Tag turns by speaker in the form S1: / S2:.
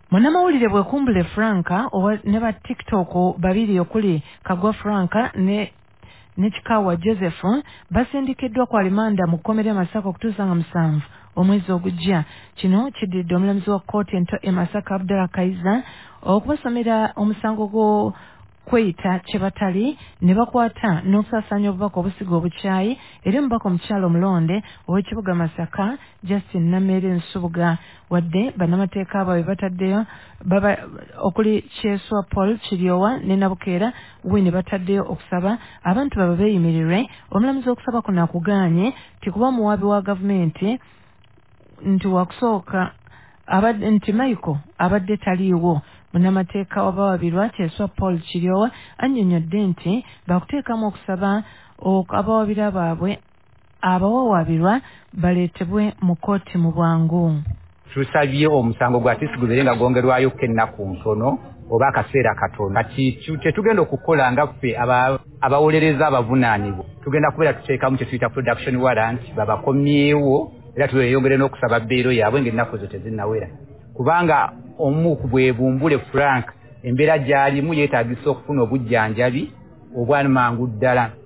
S1: Munnamawulire Bwekumbule Franka ne ba TikTok babiri okuli Kagwa Franka ne Chikawa Joseph basindikiddwa ku alimanda mu kkomera Masaka okutuusa nga 7 omwezi ogujja. Kino kiddiridde omulamuzi wa kkooti ento e Masaka Abdallah Kaiza okubasomera omusango gwo kweyita kye batali ne bakwata n'okusaasaanya obubaka obusiga obukyayi eri omubaka omukyala omulonde ow'ekibuga Masaka Justin Namere Nsubuga wadde bannamateeka abaabwe bataddeyo okuli Kyeswa Paul Kiryowa ne Nabukeera we bataddeyo okusaba abantu baba beeyimirirwe. Omulamuzi okusaba kuno akugaanye tikuba muwaabi wa gavumenti nti wakusooka nti Michael abadde taliiwo. Munnamateeka wabawabirwa Kyeswa Paul Kiryowa annyonnyodde nti bakuteekamu okusaba abawabira baabwe abawawaabirwa baleetebwe mu kkooti mu bwangu.
S2: Tusabye omusango gwa tisiguze nga gwongerwayo ennaku ntono oba akaseera katono. Tetugenda okukola nga ffe abawolereza abavunaanibwa tugenda kubeera tuteekamu kye tuyita production warrant babakomyewo era tuyongere n'okusaba bbeero yaabwe ng'ennaku zo tezinnawera kubanga omu ku Bwebumbule Frank embeera gy'alimu yeetaagisa okufuna obujjanjabi obwamangu ddala.